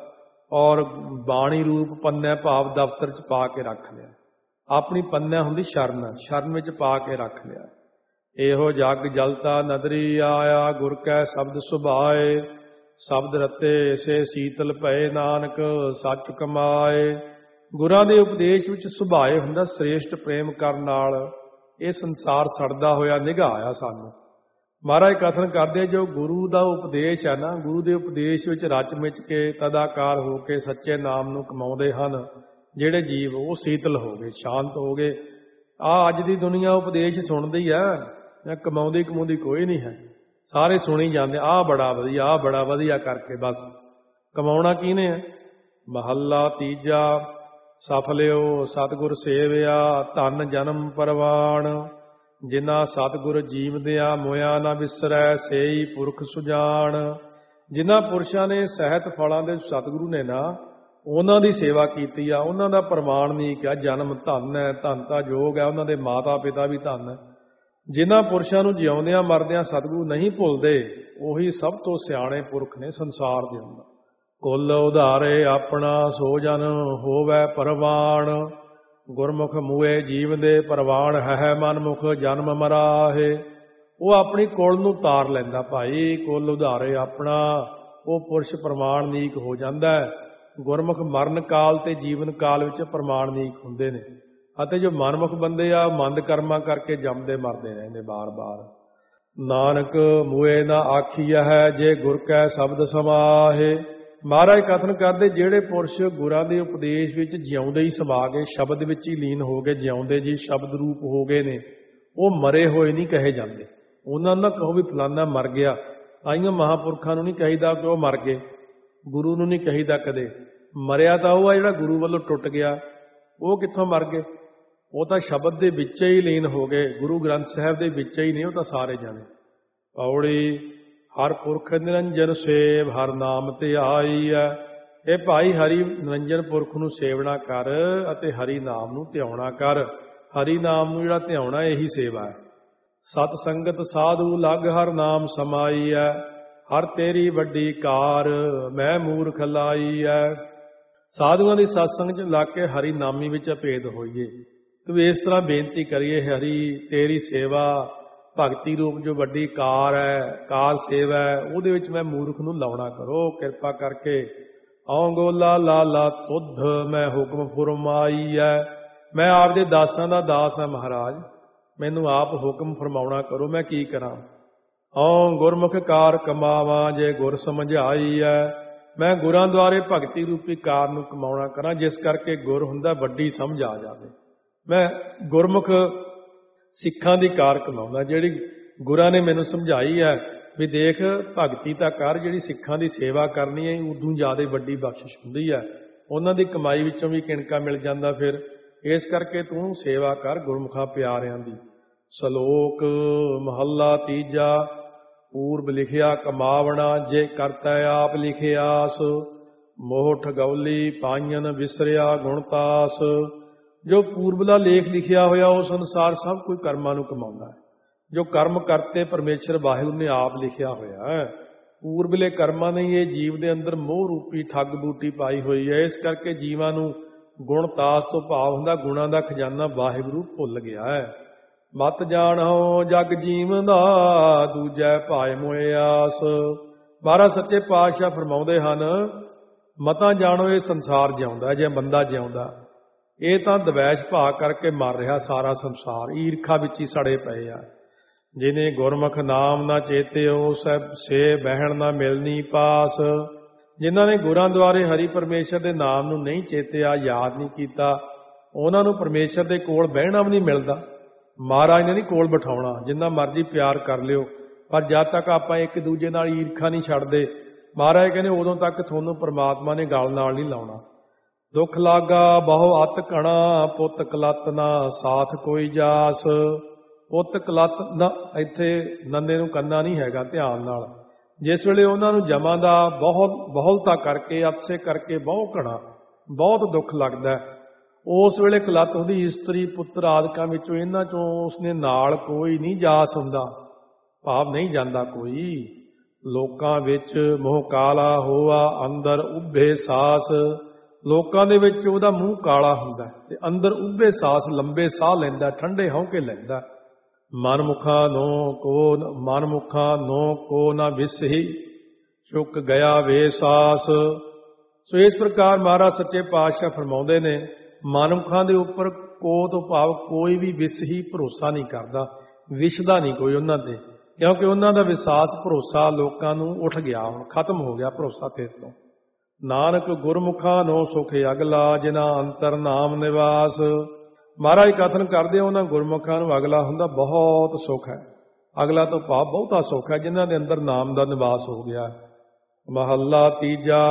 ਔਰ ਬਾਣੀ ਰੂਪ ਪੰਨੈ ਭਾਵ ਦਫ਼ਤਰ ਚ ਪਾ ਕੇ ਰੱਖ ਲਿਆ। ਆਪਣੀ ਪੰਨੈ ਹੁੰਦੀ ਸ਼ਰਨ, ਸ਼ਰਨ ਵਿੱਚ ਪਾ ਕੇ ਰੱਖ ਲਿਆ। ਇਹੋ ਜਗ ਜਲਤਾ ਨਦਰੀ ਆਇਆ ਗੁਰ ਕੈ ਸ਼ਬਦ ਸੁਭਾਏ, ਸ਼ਬਦ ਰਤੇ ਸੇ ਸੀਤਲ ਭਏ ਨਾਨਕ ਸੱਚ ਕਮਾਏ। ਗੁਰਾਂ ਦੇ ਉਪਦੇਸ਼ ਵਿੱਚ ਸੁਭਾਏ ਹੁੰਦਾ ਸ੍ਰੇਸ਼ਟ ਪ੍ਰੇਮ ਕਰਨ ਨਾਲ ਇਹ ਸੰਸਾਰ ਸੜਦਾ ਹੋਇਆ ਨਿਗਾਹਿਆ ਸਾਨੂੰ। ਮਹਾਰਾਜ ਕਥਨ ਕਰਦੇ, ਜੋ ਗੁਰੂ ਦਾ ਉਪਦੇਸ਼ ਹੈ ਨਾ, ਗੁਰੂ ਦੇ ਉਪਦੇਸ਼ ਵਿੱਚ ਰਚ ਮਿਚ ਕੇ ਤਦਾਕਾਰ ਹੋ ਕੇ ਸੱਚੇ ਨਾਮ ਨੂੰ ਕਮਾਉਂਦੇ ਹਨ ਜਿਹੜੇ ਜੀਵ, ਉਹ ਸੀਤਲ ਹੋ ਗਏ, ਸ਼ਾਂਤ ਹੋ ਗਏ। ਆਹ ਅੱਜ ਦੀ ਦੁਨੀਆ ਉਪਦੇਸ਼ ਸੁਣਦੀ ਹੈ, ਕਮਾਉਂਦੀ ਕਮਾਉਂਦੀ ਕੋਈ ਨਹੀਂ ਹੈ। ਸਾਰੇ ਸੁਣੀ ਜਾਂਦੇ, ਆਹ ਬੜਾ ਵਧੀਆ, ਆਹ ਬੜਾ ਵਧੀਆ ਕਰਕੇ, ਬਸ ਕਮਾਉਣਾ ਕਿਹਨੇ ਹੈ। ਮਹੱਲਾ ਤੀਜਾ। ਸਫਲਿਓ ਸਤਿਗੁਰ ਸੇਵਿਆ ਧਨ ਜਨਮ ਪਰਵਾਣ, ਜਿਨ੍ਹਾਂ ਸਤਿਗੁਰ ਜੀਵਦਿਆਂ ਮੋਇਆ ਨਾ ਵਿਸਰੈ ਸੇਈ ਪੁਰਖ ਸੁਜਾਨ। ਜਿਨ੍ਹਾਂ ਪੁਰਸ਼ਾਂ ਨੇ ਸਹਿਤ ਫਲਾਂ ਦੇ ਸਤਿਗੁਰੂ ਨੇ ਨਾ, ਉਹਨਾਂ ਦੀ ਸੇਵਾ ਕੀਤੀ ਆ, ਉਹਨਾਂ ਦਾ ਪ੍ਰਮਾਣ ਨਹੀਂ ਕਿਹਾ ਜਨਮ ਧਨ ਹੈ, ਧਨ ਤਾਂ ਜੋਗ ਹੈ, ਉਹਨਾਂ ਦੇ ਮਾਤਾ ਪਿਤਾ ਵੀ ਧਨ ਹੈ। ਜਿਨ੍ਹਾਂ ਪੁਰਸ਼ਾਂ ਨੂੰ ਜਿਉਂਦਿਆਂ ਮਰਦਿਆਂ ਸਤਿਗੁਰੂ ਨਹੀਂ ਭੁੱਲਦੇ, ਉਹੀ ਸਭ ਤੋਂ ਸਿਆਣੇ ਪੁਰਖ ਨੇ ਸੰਸਾਰ ਦੇ ਅੰਦਰ। ਕੁੱਲ ਉਧਾਰੇ ਆਪਣਾ ਸੋ ਜਨ ਹੋਵੈ ਪਰਵਾਣ, ਗੁਰਮੁਖ ਮੂਏ ਜੀਵ ਦੇ ਪਰਵਾਣ ਹੈ ਮਨਮੁਖ ਜਨਮ ਮਰਾਹੇ। ਉਹ ਆਪਣੀ ਕੁੱਲ ਨੂੰ ਤਾਰ ਲੈਂਦਾ ਭਾਈ, ਕੁੱਲ ਉਧਾਰੇ ਆਪਣਾ, ਉਹ ਪੁਰਸ਼ ਪ੍ਰਮਾਣਨੀਕ ਹੋ ਜਾਂਦਾ ਹੈ। ਗੁਰਮੁਖ ਮਰਨ ਕਾਲ ਤੇ ਜੀਵਨ ਕਾਲ ਵਿੱਚ ਪ੍ਰਮਾਣਨੀਕ ਹੁੰਦੇ ਨੇ, ਅਤੇ ਜੋ ਮਨਮੁਖ ਬੰਦੇ ਆ ਮੰਦ ਕਰਮਾਂ ਕਰਕੇ ਜੰਮਦੇ ਮਰਦੇ ਰਹਿੰਦੇ ਬਾਰ-ਬਾਰ। ਨਾਨਕ ਮੂਏ ਨਾ ਆਖੀਆ ਹੈ ਜੇ ਗੁਰ ਕੈ ਸ਼ਬਦ ਸਮਾਹੇ। ਮਹਾਰਾਜ ਕਥਨ ਕਰਦੇ, ਜਿਹੜੇ ਪੁਰਸ਼ ਗੁਰਾਂ ਦੇ ਉਪਦੇਸ਼ ਵਿੱਚ ਜਿਉਂਦੇ ਹੀ ਸਮਾ ਗਏ, ਸ਼ਬਦ ਵਿੱਚ ਹੀ ਲੀਨ ਹੋ ਗਏ, ਜਿਉਂਦੇ ਜੀ ਸ਼ਬਦ ਰੂਪ ਹੋ ਗਏ ਨੇ, ਉਹ ਮਰੇ ਹੋਏ ਨਹੀਂ ਕਹੇ ਜਾਂਦੇ। ਉਹਨਾਂ ਨੂੰ ਨਾ ਕਹੋ ਵੀ ਫਲਾਨਾ ਮਰ ਗਿਆ। ਆਈਆਂ ਮਹਾਂਪੁਰਖਾਂ ਨੂੰ ਨਹੀਂ ਕਹੀਦਾ ਕਿ ਉਹ ਮਰ ਗਏ, ਗੁਰੂ ਨੂੰ ਨਹੀਂ ਕਹੀਦਾ ਕਦੇ। ਮਰਿਆ ਤਾਂ ਉਹ ਆ ਜਿਹੜਾ ਗੁਰੂ ਵੱਲੋਂ ਟੁੱਟ ਗਿਆ, ਉਹ ਕਿੱਥੋਂ ਮਰ ਗਏ? ਉਹ ਤਾਂ ਸ਼ਬਦ ਦੇ ਵਿੱਚ ਹੀ ਲੀਨ ਹੋ ਗਏ, ਗੁਰੂ ਗ੍ਰੰਥ ਸਾਹਿਬ ਦੇ ਵਿੱਚ ਹੀ ਨਹੀਂ, ਉਹ ਤਾਂ ਸਾਰੇ ਜਾਣੇ। ਪੌੜੀ। ਹਰ ਪੁਰਖ ਨਿਰੰਜਨ ਸੇਵ ਹਰ ਨਾਮ ਤੇ ਆਈ ਹੈ। ਇਹ ਭਾਈ ਹਰੀ ਨਿਰੰਜਨ ਪੁਰਖ ਨੂੰ ਸੇਵਨਾ ਕਰ ਅਤੇ ਹਰੀ ਨਾਮ ਨੂੰ ਧਿਆਉਣਾ ਕਰ। ਹਰੀ ਨਾਮ ਨੂੰ ਜਿਹੜਾ ਧਿਆਉਣਾ ਇਹੀ ਸੇਵਾ ਹੈ। ਸਤ ਸੰਗਤ ਸਾਧੂ ਲਗ ਹਰ ਨਾਮ ਸਮਾਈ ਹੈ, ਹਰ ਤੇਰੀ ਵੱਡੀ ਕਾਰ ਮੈਂ ਮੂਰਖ ਲਾਈ ਹੈ। ਸਾਧੂਆਂ ਦੀ ਸਤਸੰਗ 'ਚ ਲੱਗ ਕੇ ਹਰੀ ਨਾਮੀ ਵਿੱਚ ਅਭੇਦ ਹੋਈਏ। ਤੂੰ ਇਸ ਤਰ੍ਹਾਂ ਬੇਨਤੀ ਕਰੀਏ, ਹਰੀ ਤੇਰੀ ਸੇਵਾ ਭਗਤੀ ਰੂਪ ਜੋ ਵੱਡੀ ਕਾਰ ਹੈ, ਕਾਰ ਸੇਵਾ ਹੈ, ਉਹਦੇ ਵਿੱਚ ਮੈਂ ਮੂਰਖ ਨੂੰ ਲਾਉਣਾ ਕਰੋ ਕਿਰਪਾ ਕਰਕੇ। ਔ ਗੋਲਾ ਲਾਲਾ ਤੁਧ ਮੈਂ ਹੁਕਮ ਫੁਰਮਾਈ ਹੈ। ਮੈਂ ਆਪਦੇ ਦਾਸਾਂ ਦਾ ਦਾਸ ਹਾਂ ਮਹਾਰਾਜ, ਮੈਨੂੰ ਆਪ ਹੁਕਮ ਫਰਮਾਉਣਾ ਕਰੋ, ਮੈਂ ਕੀ ਕਰਾਂ। ਔ ਗੁਰਮੁਖ ਕਾਰ ਕਮਾਵਾਂ ਜੇ ਗੁਰ ਸਮਝਾਈ ਹੈ। ਮੈਂ ਗੁਰਾਂ ਦੁਆਰੇ ਭਗਤੀ ਰੂਪੀ ਕਾਰ ਨੂੰ ਕਮਾਉਣਾ ਕਰਾਂ, ਜਿਸ ਕਰਕੇ ਗੁਰ ਹੁੰਦਾ ਵੱਡੀ ਸਮਝ ਆ ਜਾਵੇ। ਮੈਂ ਗੁਰਮੁਖ ਸਿੱਖਾਂ ਦੀ ਕਾਰ ਕਮਾਉਂਦਾ, ਜਿਹੜੀ ਗੁਰਾਂ ਨੇ ਮੈਨੂੰ ਸਮਝਾਈ ਹੈ ਵੀ ਦੇਖ ਭਗਤੀ ਤਾਂ ਕਰ, ਜਿਹੜੀ ਸਿੱਖਾਂ ਦੀ ਸੇਵਾ ਕਰਨੀ ਹੈ ਉਦੋਂ ਜ਼ਿਆਦਾ ਵੱਡੀ ਬਖਸ਼ਿਸ਼ ਹੁੰਦੀ ਹੈ, ਉਹਨਾਂ ਦੀ ਕਮਾਈ ਵਿੱਚੋਂ ਵੀ ਕਿਣਕਾ ਮਿਲ ਜਾਂਦਾ। ਫਿਰ ਇਸ ਕਰਕੇ ਤੂੰ ਸੇਵਾ ਕਰ ਗੁਰਮੁਖਾਂ ਪਿਆਰਿਆਂ ਦੀ। ਸ਼ਲੋਕ ਮਹੱਲਾ ਤੀਜਾ। ਪੂਰਬ ਲਿਖਿਆ ਕਮਾਵਣਾ ਜੇ ਕਰਤਾ ਆਪ ਲਿਖਿਆਸ। ਮੋਹ ਠਗੌਲੀ ਪਾਈਨ ਵਿਸਰਿਆ ਗੁਣਤਾਸ। ਜੋ ਪੂਰਬਲਾ ਲੇਖ ਲਿਖਿਆ ਹੋਇਆ ਉਸ ਅਨੁਸਾਰ ਸਭ ਕੋਈ ਕਰਮਾਂ ਨੂੰ ਕਮਾਉਂਦਾ ਹੈ। ਜੋ ਕਰਮ ਕਰਤੇ ਪਰਮੇਸ਼ਰ ਵਾਹਿਗੁਰੂ ਨੇ ਆਪ ਲਿਖਿਆ ਹੋਇਆ ਹੈ। ਪੂਰਬਲੇ ਕਰਮਾਂ ਨੇ ਇਹ ਜੀਵ ਦੇ ਅੰਦਰ ਮੋਹ ਰੂਪੀ ਠੱਗ ਬੂਟੀ ਪਾਈ ਹੋਈ ਹੈ। ਇਸ ਕਰਕੇ ਜੀਵਾਂ ਨੂੰ ਗੁਣਤਾਸ ਤੋਂ ਭਾਵ ਹੁੰਦਾ ਗੁਣਾਂ ਦਾ ਖਜ਼ਾਨਾ ਵਾਹਿਗੁਰੂ ਭੁੱਲ ਗਿਆ ਹੈ। ਮਤ ਜਾਣੋ ਜਗ ਜੀਵਨ ਦਾ ਦੂਜੈ ਭਾਇ ਮੋਇ ਆਸ। ਮਹਾਰਾਜ ਸੱਚੇ ਪਾਤਸ਼ਾਹ ਫਰਮਾਉਂਦੇ ਹਨ, ਮਤਾਂ ਜਾਣੋ ਇਹ ਸੰਸਾਰ ਜਿਉਂਦਾ, ਜੇ ਬੰਦਾ ਜਿਉਂਦਾ ਇਹ ਤਾਂ ਦਵੈਸ਼ ਭਾਅ ਕਰਕੇ ਮਰ ਰਿਹਾ ਸਾਰਾ ਸੰਸਾਰ, ਈਰਖਾ ਵਿੱਚ ਹੀ ਸੜੇ ਪਏ ਆ। ਜਿਨੇ ਗੁਰਮੁਖ ਨਾਮ ਨਾ ਚੇਤਿਓ ਸਭ ਸੇ ਬਹਿਣ ਨਾ ਮਿਲਣੀ ਪਾਸ। ਜਿਨ੍ਹਾਂ ਨੇ ਗੁਰਾਂ ਦੁਆਰੇ ਹਰੀ ਪਰਮੇਸ਼ਰ ਦੇ ਨਾਮ ਨੂੰ ਨਹੀਂ ਚੇਤਿਆ, ਯਾਦ ਨਹੀਂ ਕੀਤਾ, ਉਹਨਾਂ ਨੂੰ ਪਰਮੇਸ਼ਰ ਦੇ ਕੋਲ ਬਹਿਣਾ ਵੀ ਨਹੀਂ ਮਿਲਦਾ। ਮਹਾਰਾਜ ਨੇ ਨਹੀਂ ਕੋਲ ਬਿਠਾਉਣਾ, ਜਿੰਨਾ ਮਰਜ਼ੀ ਪਿਆਰ ਕਰ ਲਿਓ, ਪਰ ਜਦ ਤੱਕ ਆਪਾਂ ਇੱਕ ਦੂਜੇ ਨਾਲ ਈਰਖਾ ਨਹੀਂ ਛੱਡਦੇ, ਮਹਾਰਾਜ ਕਹਿੰਦੇ ਉਦੋਂ ਤੱਕ ਤੁਹਾਨੂੰ ਪਰਮਾਤਮਾ ਨੇ ਗਲ ਨਾਲ ਨਹੀਂ ਲਾਉਣਾ। ਦੁੱਖ ਲਾਗਾ ਬਹੁ ਅਤ ਘਣਾ ਪੁੱਤ ਕਲੱਤ ਨਾ ਸਾਥ ਕੋਈ ਜਾਸ। ਪੁੱਤ ਕਲੱਤ ਨਾ, ਇੱਥੇ ਨੰਨੇ ਨੂੰ ਕੰਨਾ ਨਹੀਂ ਹੈਗਾ, ਧਿਆਨ ਨਾਲ। ਜਿਸ ਵੇਲੇ ਉਹਨਾਂ ਨੂੰ ਜਮਾਂ ਦਾ ਬਹੁਤ ਬਹੁਲਤਾ ਕਰਕੇ ਅਤਸੇ ਕਰਕੇ ਬਹੁਤ ਘਣਾ ਬਹੁਤ ਦੁੱਖ ਲੱਗਦਾ, ਉਸ ਵੇਲੇ ਕਲੱਤ ਉਹਦੀ ਇਸਤਰੀ ਪੁੱਤਰ ਆਦਿਕਾਂ ਵਿੱਚੋਂ ਇਹਨਾਂ ਚੋਂ ਉਸਨੇ ਨਾਲ ਕੋਈ ਨਹੀਂ ਜਾਸ ਹੁੰਦਾ, ਭਾਵ ਨਹੀਂ ਜਾਂਦਾ ਕੋਈ। ਲੋਕਾਂ ਵਿੱਚ ਮੋਹ ਕਾਲਾ ਹੋਆ ਅੰਦਰ ਉੱਭੇ ਸਾਸ। ਲੋਕਾਂ ਦੇ ਵਿੱਚ ਉਹਦਾ ਮੂੰਹ ਕਾਲਾ ਹੁੰਦਾ ਤੇ ਅੰਦਰ ਉੱਭੇ ਸਾਸ, ਲੰਬੇ ਸਾਹ ਲੈਂਦਾ, ਠੰਡੇ ਹੌਕੇ ਲੈਂਦਾ। ਮਨਮੁਖਾਂ ਨੋ ਕੋ ਮਨਮੁਖਾਂ ਨੋ ਕੋ ਨਾ ਵਿਸਹੀ ਚੁੱਕ ਗਿਆ ਵੇ ਸਾਸ। ਸੋ ਇਸ ਪ੍ਰਕਾਰ ਮਹਾਰਾਜ ਸੱਚੇ ਪਾਤਸ਼ਾਹ ਫਰਮਾਉਂਦੇ ਨੇ, ਮਨਮੁਖਾਂ ਦੇ ਉੱਪਰ ਕੋ ਤੋਂ ਭਾਵ ਕੋਈ ਵੀ ਵਿਸਹੀ ਭਰੋਸਾ ਨਹੀਂ ਕਰਦਾ, ਵਿਸ਼ਦਾ ਨਹੀਂ ਕੋਈ ਉਹਨਾਂ ਤੇ, ਕਿਉਂਕਿ ਉਹਨਾਂ ਦਾ ਵਿਸ਼ਵਾਸ ਭਰੋਸਾ ਲੋਕਾਂ ਨੂੰ ਉੱਠ ਗਿਆ, ਹੁਣ ਖਤਮ ਹੋ ਗਿਆ ਭਰੋਸਾ ਫਿਰ ਤੋਂ। ਨਾਨਕ ਗੁਰਮੁਖਾਂ ਨੋ ਸੁਖ ਅਗਲਾ ਜਿਨਾ ਅੰਤਰ ਨਾਮ ਨਿਵਾਸ। ਮਹਾਰਾਜ ਕਥਨ ਕਰਦੇ ਉਹਨਾਂ ਗੁਰਮੁਖਾਂ ਨੂੰ ਅਗਲਾ ਹੁੰਦਾ ਬਹੁਤ ਸੁੱਖ ਹੈ। ਅਗਲਾ ਤੋਂ ਭਾਵ ਬਹੁਤਾ ਸੁੱਖ ਹੈ ਜਿਨ੍ਹਾਂ ਦੇ ਅੰਦਰ ਨਾਮ ਦਾ ਨਿਵਾਸ ਹੋ ਗਿਆ। ਮਹੱਲਾ ਤੀਜਾ।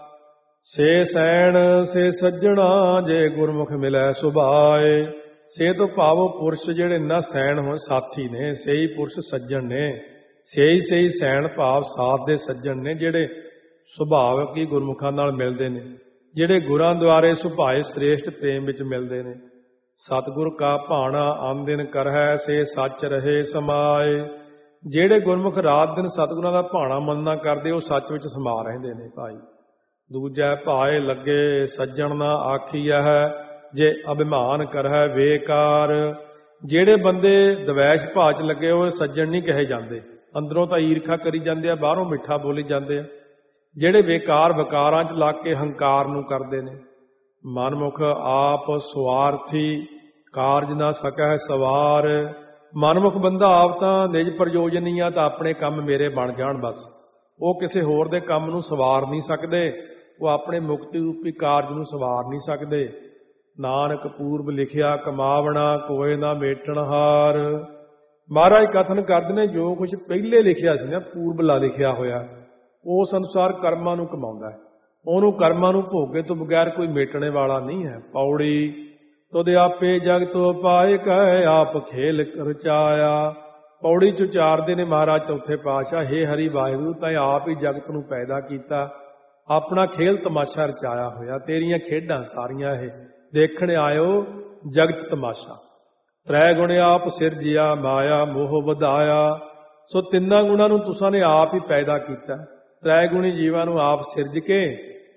ਸੇ ਸੈਣ ਸੇ ਸੱਜਣਾ ਜੇ ਗੁਰਮੁਖ ਮਿਲੈ ਸੁਭਾਏ। ਸੇ ਤੋਂ ਭਾਵ ਉਹ ਪੁਰਸ਼ ਜਿਹੜੇ ਨਾ ਸੈਣ ਹੋਣ ਸਾਥੀ ਨੇ, ਸਹੀ ਪੁਰਸ਼ ਸੱਜਣ ਨੇ। ਸਹੀ ਸਹੀ ਸੈਣ ਭਾਵ ਸਾਥ ਦੇ ਸੱਜਣ ਨੇ ਜਿਹੜੇ ਸੁਭਾਵਕ ਹੀ ਗੁਰਮੁਖਾਂ ਨਾਲ ਮਿਲਦੇ ਨੇ, ਜਿਹੜੇ ਗੁਰਾਂ ਦੁਆਰੇ ਸੁਭਾਏ ਸ੍ਰੇਸ਼ਟ ਪ੍ਰੇਮ ਵਿੱਚ ਮਿਲਦੇ ਨੇ। ਸਤਿਗੁਰ ਕਾ ਭਾਣਾ ਆਮਦਿਨ ਕਰਹਿ ਸੇ ਸੱਚ ਰਹੇ ਸਮਾਏ। ਜਿਹੜੇ ਗੁਰਮੁਖ ਰਾਤ ਦਿਨ ਸਤਿਗੁਰਾਂ ਦਾ ਭਾਣਾ ਮੰਨਣਾ ਕਰਦੇ ਉਹ ਸੱਚ ਵਿੱਚ ਸਮਾ ਰਹਿੰਦੇ ਨੇ ਭਾਈ। ਦੂਜੈ ਭਾਏ ਲੱਗੇ ਸੱਜਣ ਨਾ ਆਖੀਐ ਜੇ ਅਭਿਮਾਨ ਕਰਹਿ ਵੇਕਾਰ। ਜਿਹੜੇ ਬੰਦੇ ਦਵੈਸ਼ ਭਾਅ 'ਚ ਲੱਗੇ ਉਹ ਸੱਜਣ ਨਹੀਂ ਕਹੇ ਜਾਂਦੇ, ਅੰਦਰੋਂ ਤਾਂ ਈਰਖਾ ਕਰੀ ਜਾਂਦੇ ਆ, ਬਾਹਰੋਂ ਮਿੱਠਾ ਬੋਲੀ ਜਾਂਦੇ ਆ। ਜਿਹੜੇ ਬੇਕਾਰ ਵਿਕਾਰਾਂ 'ਚ ਲੱਗ ਕੇ ਹੰਕਾਰ ਨੂੰ ਕਰਦੇ ਨੇ। ਮਨਮੁਖ ਆਪ ਸੁਆਰਥੀ ਕਾਰਜ ਨਾ ਸਕੈ ਸਵਾਰ। ਮਨਮੁਖ ਬੰਦਾ ਆਪ ਤਾਂ ਨਿਜ ਪ੍ਰਯੋਜਨੀ ਆ, ਤਾਂ ਆਪਣੇ ਕੰਮ ਮੇਰੇ ਬਣ ਜਾਣ ਬਸ, ਉਹ ਕਿਸੇ ਹੋਰ ਦੇ ਕੰਮ ਨੂੰ ਸਵਾਰ ਨਹੀਂ ਸਕਦੇ, ਉਹ ਆਪਣੇ ਮੁਕਤੀ ਰੂਪੀ ਕਾਰਜ ਨੂੰ ਸਵਾਰ ਨਹੀਂ ਸਕਦੇ। ਨਾਨਕ ਪੂਰਬ ਲਿਖਿਆ ਕਮਾਵਣਾ ਕੋਏ ਨਾ ਮੇਟਣ ਹਾਰ। ਮਹਾਰਾਜ ਕਥਨ ਕਰਦੇ ਨੇ ਜੋ ਕੁਝ ਪਹਿਲੇ ਲਿਖਿਆ ਸੀ ਨਾ, ਪੂਰਬਲਾ ਲਿਖਿਆ ਹੋਇਆ, ਉਸ ਅਨੁਸਾਰ ਕਰਮਾਂ ਨੂੰ ਕਮਾਉਂਦਾ ਹੈ। ਉਹਨੂੰ ਕਰਮਾਂ ਨੂੰ ਭੋਗੇ ਤੋਂ ਬਗੈਰ ਕੋਈ ਮੇਟਣੇ ਵਾਲਾ ਨਹੀਂ ਹੈ। ਪੌੜੀ ਤੁਧ ਆਪੇ ਜਗਤ ਪਾਏ ਕਹਿ ਆਪ ਖੇਲ ਰਚਾਇਆ। ਪੌੜੀ ਚ ਉਚਾਰਦੇ ਨੇ ਮਹਾਰਾਜ ਚੌਥੇ ਪਾਤਸ਼ਾਹ, ਹੇ ਹਰੀ ਵਾਹਿਗੁਰੂ ਤਾਂ ਆਪ ਹੀ ਜਗਤ ਨੂੰ ਪੈਦਾ ਕੀਤਾ, ਆਪਣਾ ਖੇਲ ਤਮਾਸ਼ਾ ਰਚਾਇਆ ਹੋਇਆ। ਤੇਰੀਆਂ ਖੇਡਾਂ ਸਾਰੀਆਂ ਇਹ ਦੇਖਣ ਆਇਓ ਜਗਤ ਤਮਾਸ਼ਾ। ਤ੍ਰੈ ਗੁਣ ਆਪ ਸਿਰਜਿਆ ਮਾਇਆ ਮੋਹ ਵਧਾਇਆ। ਸੋ ਤਿੰਨਾਂ ਗੁਣਾਂ ਨੂੰ ਤੁਸਾਂ ਨੇ ਆਪ ਹੀ ਪੈਦਾ ਕੀਤਾ। ਤ੍ਰੈ ਗੁਣੀ ਜੀਵਾਂ ਨੂੰ ਆਪ ਸਿਰਜ ਕੇ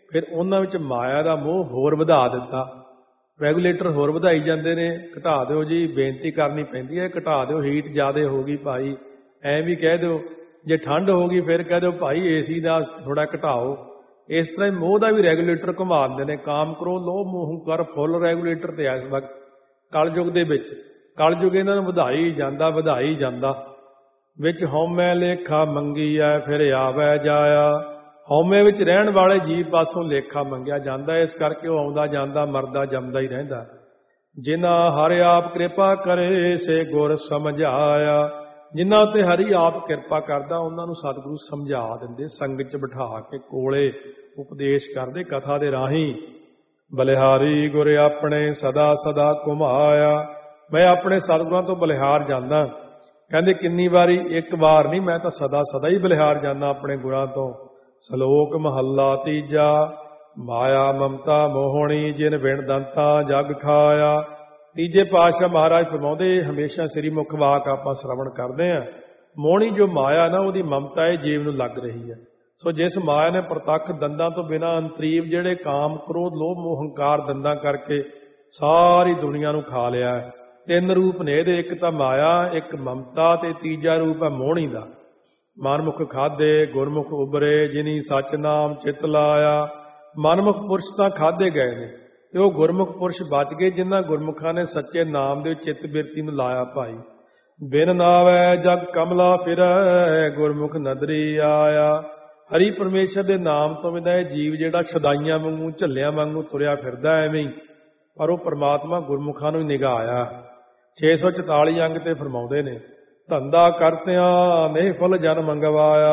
ਫਿਰ ਉਹਨਾਂ ਵਿੱਚ ਮਾਇਆ ਦਾ ਮੋਹ ਹੋਰ ਵਧਾ ਦਿੱਤਾ। ਰੈਗੂਲੇਟਰ ਹੋਰ ਵਧਾਈ ਜਾਂਦੇ ਨੇ, ਘਟਾ ਦਿਓ ਜੀ, ਬੇਨਤੀ ਕਰਨੀ ਪੈਂਦੀ ਹੈ ਘਟਾ ਦਿਓ, ਹੀਟ ਜ਼ਿਆਦਾ ਹੋ ਗਈ ਭਾਈ, ਐਂ ਵੀ ਕਹਿ ਦਿਓ। ਜੇ ਠੰਡ ਹੋ ਗਈ ਫਿਰ ਕਹਿ ਦਿਓ ਭਾਈ ਏਸੀ ਦਾ ਥੋੜਾ ਘਟਾਓ। ਇਸ ਤਰ੍ਹਾਂ ਹੀ ਮੋਹ ਦਾ ਵੀ ਰੈਗੂਲੇਟਰ ਘੁਮਾ ਦਿੰਦੇ ਨੇ। ਕਾਮ ਕ੍ਰੋਧ ਲੋਭ ਮੋਹ ਹੰਕਾਰ ਫੁੱਲ ਰੈਗੂਲੇਟਰ ਤੇ ਇਸ ਵਕਤ ਕਲਯੁਗ ਦੇ ਵਿੱਚ। ਕਲਯੁਗ ਇਹਨਾਂ ਨੂੰ ਵਧਾਈ ਜਾਂਦਾ ਵਧਾਈ ਜਾਂਦਾ। ਵਿੱਚ ਹਉਮੈ ਲੇਖਾ ਮੰਗੀ ਐ ਫਿਰ ਆਵੈ ਜਾਇਆ। ਹਉਮੈ ਵਿੱਚ ਰਹਿਣ ਵਾਲੇ ਜੀਵ ਪਾਸੋਂ ਲੇਖਾ ਮੰਗਿਆ ਜਾਂਦਾ, ਇਸ ਕਰਕੇ ਉਹ ਆਉਂਦਾ ਜਾਂਦਾ ਮਰਦਾ ਜੰਮਦਾ ਹੀ ਰਹਿੰਦਾ। ਜਿਨ੍ਹਾਂ ਹਰਿ ਆਪ ਕਿਰਪਾ ਕਰੇ ਸੇ ਗੁਰ ਸਮਝਾਇਆ। ਜਿਨ੍ਹਾਂ ਉੱਤੇ ਹਰੀ ਆਪ ਕਿਰਪਾ ਕਰਦਾ ਉਹਨਾਂ ਨੂੰ ਸਤਿਗੁਰੂ ਸਮਝਾ ਦਿੰਦੇ, ਸੰਗਤ 'ਚ ਬਿਠਾ ਕੇ ਕੋਲੇ ਉਪਦੇਸ਼ ਕਰਦੇ ਕਥਾ ਦੇ ਰਾਹੀਂ। ਬਲਿਹਾਰੀ ਗੁਰ ਆਪਣੇ ਸਦਾ ਸਦਾ ਘੁਮਾਇਆ। ਮੈਂ ਆਪਣੇ ਸਤਿਗੁਰਾਂ ਤੋਂ ਬਲਿਹਾਰ ਜਾਂਦਾ। ਕਹਿੰਦੇ ਕਿੰਨੀ ਵਾਰੀ? ਇੱਕ ਵਾਰ ਨਹੀਂ, ਮੈਂ ਤਾਂ ਸਦਾ ਸਦਾ ਹੀ ਬਲਿਹਾਰ ਜਾਂਦਾ ਆਪਣੇ ਗੁਰਾਂ ਤੋਂ। ਸ਼ਲੋਕ ਮਹੱਲਾ ਤੀਜਾ। ਮਾਇਆ ਮਮਤਾ ਮੋਹਣੀ ਜਿਨ ਵਿਣ ਦੰਤਾ ਜਗ ਖਾਇਆ। ਤੀਜੇ ਪਾਤਸ਼ਾਹ ਮਹਾਰਾਜ ਫਰਮਾਉਂਦੇ, ਹਮੇਸ਼ਾ ਸ੍ਰੀ ਮੁਖ ਵਾਕ ਆਪਾਂ ਸ਼ਰਵਣ ਕਰਦੇ ਹਾਂ। ਮੋਹਣੀ ਜੋ ਮਾਇਆ ਨਾ ਉਹਦੀ ਮਮਤਾ ਇਹ ਜੀਵ ਨੂੰ ਲੱਗ ਰਹੀ ਹੈ। ਸੋ ਜਿਸ ਮਾਇਆ ਨੇ ਪ੍ਰਤੱਖ ਦੰਦਾਂ ਤੋਂ ਬਿਨਾਂ ਅੰਤਰੀਵ ਜਿਹੜੇ ਕਾਮ ਕ੍ਰੋਧ ਲੋਭ ਮੋਹ ਹੰਕਾਰ ਦੰਦਾਂ ਕਰਕੇ ਸਾਰੀ ਦੁਨੀਆ ਨੂੰ ਖਾ ਲਿਆ ਹੈ। ਤਿੰਨ ਰੂਪ ਨੇ ਇਹਦੇ, ਇੱਕ ਤਾਂ ਮਾਇਆ, ਇੱਕ ਮਮਤਾ ਤੇ ਤੀਜਾ ਰੂਪ ਹੈ ਮੋਹਣੀ ਦਾ। ਮਨਮੁਖ ਖਾਧੇ ਗੁਰਮੁਖ ਉਬਰੇ ਜਿਨੀ ਸੱਚ ਨਾਮ ਚਿਤ ਲਾਇਆ। ਮਨਮੁਖ ਪੁਰਸ਼ ਤਾਂ ਖਾਧੇ ਗਏ ਨੇ ਤੇ ਉਹ ਗੁਰਮੁਖ ਪੁਰਸ਼ ਬਚ ਗਏ ਜਿਨ੍ਹਾਂ ਗੁਰਮੁਖਾਂ ਨੇ ਸੱਚੇ ਨਾਮ ਦੇ ਚਿੱਤ ਬਿਰਤੀ ਨੂੰ ਲਾਇਆ ਭਾਈ। ਬਿਨ ਨਾਵੈ ਜਗ ਕਮਲਾ ਫਿਰੈ ਗੁਰਮੁਖ ਨਦਰੀ ਆਇਆ। ਹਰੀ ਪਰਮੇਸ਼ਰ ਦੇ ਨਾਮ ਤੋਂ ਬਿਨਾਂ ਇਹ ਜੀਵ ਜਿਹੜਾ ਸ਼ਦਾਈਆਂ ਵਾਂਗੂ ਝੱਲਿਆਂ ਵਾਂਗੂ ਤੁਰਿਆ ਫਿਰਦਾ ਐਵੇਂ ਹੀ, ਪਰ ਉਹ ਪਰਮਾਤਮਾ ਗੁਰਮੁਖਾਂ ਨੂੰ ਹੀ ਨਿਗਾਹਿਆ। ਛੇ ਸੌ ਚੁਤਾਲੀ ਅੰਗ ਤੇ ਫਰਮਾਉਂਦੇ ਨੇ, ਧੰਦਾ ਕਰਤਿਆਂ ਨਹੀਂ ਫੁੱਲ ਜਨ ਮੰਗਵਾਇਆ।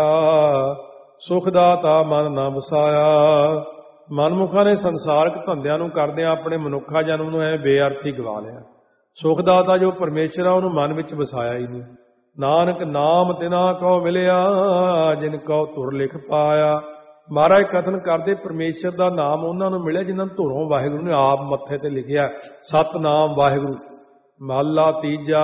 ਸੁਖ ਦਾਤਾ ਮਨ ਨਾ ਵਸਾਇਆ। ਮਨਮੁਖਾਂ ਨੇ ਸੰਸਾਰਕ ਧੰਦਿਆਂ ਨੂੰ ਕਰਦਿਆਂ ਆਪਣੇ ਮਨੁੱਖਾ ਜਨਮ ਨੂੰ ਐ ਬੇਅਰਥੀ ਗਵਾ ਲਿਆ। ਸੁਖਦਾਤਾ ਜੋ ਪਰਮੇਸ਼ਰ ਆ ਉਹਨੂੰ ਮਨ ਵਿੱਚ ਵਸਾਇਆ ਹੀ ਨਹੀਂ। ਨਾਨਕ ਨਾਮ ਤਿਨਾ ਕਉ ਮਿਲਿਆ ਜਿਨ ਕਉ ਧੁਰ ਲਿਖ ਪਾਇਆ। ਮਹਾਰਾਜ ਕਥਨ ਕਰਦੇ ਪਰਮੇਸ਼ਰ ਦਾ ਨਾਮ ਉਹਨਾਂ ਨੂੰ ਮਿਲਿਆ ਜਿਨ੍ਹਾਂ ਨੂੰ ਧੁਰੋਂ ਵਾਹਿਗੁਰੂ ਨੇ ਆਪ ਮੱਥੇ ਤੇ ਲਿਖਿਆ, ਸਤਨਾਮ ਵਾਹਿਗੁਰੂ। ਮਹਲਾ ਤੀਜਾ।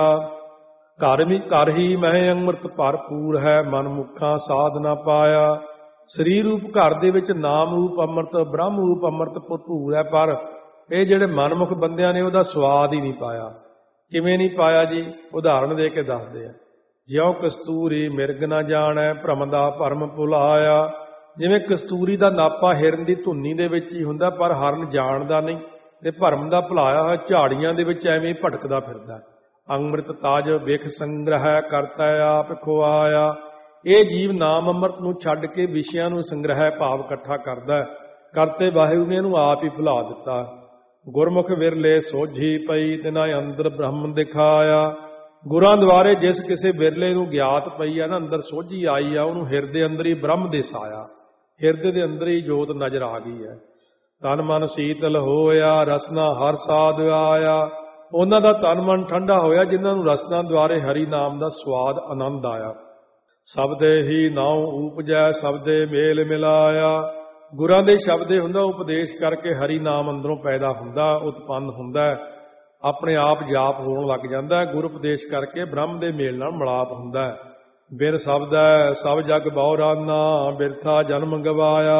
ਘਰ ਵੀ ਘਰ ਹੀ ਮਹਿ ਅੰਮ੍ਰਿਤ ਭਰਪੂਰ ਹੈ ਮਨਮੁਖਾਂ ਸਾਧ ਨਾ ਪਾਇਆ। ਸਰੀਰ ਰੂਪ ਘਰ ਦੇ ਵਿੱਚ ਨਾਮ ਰੂਪ ਅੰਮ੍ਰਿਤ ਬ੍ਰਹਮ ਰੂਪ ਅੰਮ੍ਰਿਤ ਭਰਪੂਰ ਹੈ, ਪਰ ਇਹ ਜਿਹੜੇ ਮਨਮੁਖ ਬੰਦਿਆਂ ਨੇ ਉਹਦਾ ਸਵਾਦ ਹੀ ਨਹੀਂ ਪਾਇਆ। ਕਿਵੇਂ ਨਹੀਂ ਪਾਇਆ ਜੀ? ਉਦਾਹਰਣ ਦੇ ਕੇ ਦੱਸਦੇ ਆ। ਜਿਉਂ ਕਸਤੂਰੀ ਮਿਰਗ ਨਾ ਜਾਣੈ ਭਰਮ ਦਾ ਭਰਮ ਭੁਲਾਇਆ। ਜਿਵੇਂ ਕਸਤੂਰੀ ਦਾ ਨਾਪਾ ਹਿਰਨ ਦੀ ਧੁੰਨੀ ਦੇ ਵਿੱਚ ਹੀ ਹੁੰਦਾ, ਪਰ ਹਰਨ ਜਾਣਦਾ ਨਹੀਂ ਤੇ ਭਰਮ ਦਾ ਭੁਲਾਇਆ ਹੋਇਆ ਝਾੜੀਆਂ ਦੇ ਵਿੱਚ ਐਵੇਂ ਭਟਕਦਾ ਫਿਰਦਾ। ਅੰਮ੍ਰਿਤ ਤਾਜ ਵਿਖ ਸੰਗ੍ਰਹਿ ਕਰਤਾ ਆਪ ਖੁਆਇਆ। ਇਹ ਜੀਵ ਨਾਮ ਅੰਮ੍ਰਿਤ ਨੂੰ ਛੱਡ ਕੇ ਵਿਸ਼ਿਆਂ ਨੂੰ ਸੰਗ੍ਰਹਿ ਭਾਵ ਇਕੱਠਾ ਕਰਦਾ, ਕਰਤੇ ਵਾਹਿਗੁਰੂ ਨੇ ਇਹਨੂੰ ਆਪ ਹੀ ਭੁਲਾ ਦਿੱਤਾ। ਗੁਰਮੁਖ ਵਿਰਲੇ ਸੋਝੀ ਪਈ ਤਿਨਾ ਅੰਦਰ ਬ੍ਰਹਮ ਦਿਖਾਇਆ। ਗੁਰਾਂ ਦੁਆਰੇ ਜਿਸ ਕਿਸੇ ਵਿਰਲੇ ਨੂੰ ਗਿਆਤ ਪਈ ਆ ਨਾ, ਅੰਦਰ ਸੋਝੀ ਆਈ ਆ, ਉਹਨੂੰ ਹਿਰਦੇ ਅੰਦਰ ਹੀ ਬ੍ਰਹਮ ਦਿਸਾਇਆ। ਹਿਰਦੇ ਦੇ ਅੰਦਰ ਹੀ ਜੋਤ ਨਜ਼ਰ ਆ ਗਈ ਹੈ। ਤਨ ਮਨ ਸੀਤਲ ਹੋਇਆ ਰਸਨਾ ਹਰ ਸਾਧ ਆਇਆ। ਉਹਨਾਂ ਦਾ ਤਨ ਮਨ ਠੰਡਾ ਹੋਇਆ ਜਿਨ੍ਹਾਂ ਨੂੰ ਰਸਨਾ ਦੁਆਰੇ ਹਰੀ ਨਾਮ ਦਾ ਸਵਾਦ ਆਨੰਦ ਆਇਆ। ਸ਼ਬਦੇ ਹੀ ਨਾਉ ਉਪਜੈ ਸ਼ਬਦੇ ਮੇਲ ਮਿਲਾਇਆ। ਗੁਰਾਂ ਦੇ ਸ਼ਬਦੇ ਹੁੰਦਾ, ਉਪਦੇਸ਼ ਕਰਕੇ ਹਰੀ ਨਾਮ ਅੰਦਰੋਂ ਪੈਦਾ ਹੁੰਦਾ, ਉਤਪੰਨ ਹੁੰਦਾ, ਆਪਣੇ ਆਪ ਜਾਪ ਹੋਣ ਲੱਗ ਜਾਂਦਾ। ਗੁਰ ਉਪਦੇਸ਼ ਕਰਕੇ ਬ੍ਰਹਮ ਦੇ ਮੇਲ ਨਾਲ ਮਿਲਾਪ ਹੁੰਦਾ। ਬਿਨ ਸ਼ਬਦੈ ਸਭ ਜਗ ਬਹੁਰਾਨਾ ਬਿਰਥਾ ਜਨਮ ਗਵਾਇਆ।